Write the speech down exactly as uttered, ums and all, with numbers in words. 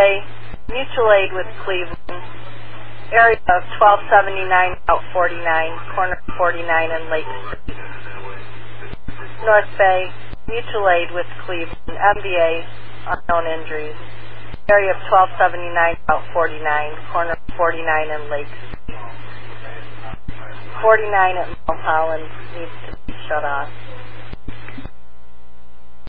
Bay, mutual aid with Cleveland, area of twelve seventy-nine Route forty-nine, corner forty-nine and Lake Street. North Bay, mutual aid with Cleveland, M B A, unknown injuries, area of twelve seventy-nine Route forty-nine, corner forty-nine and Lake Street. forty-nine at Mulholland needs to be shut off.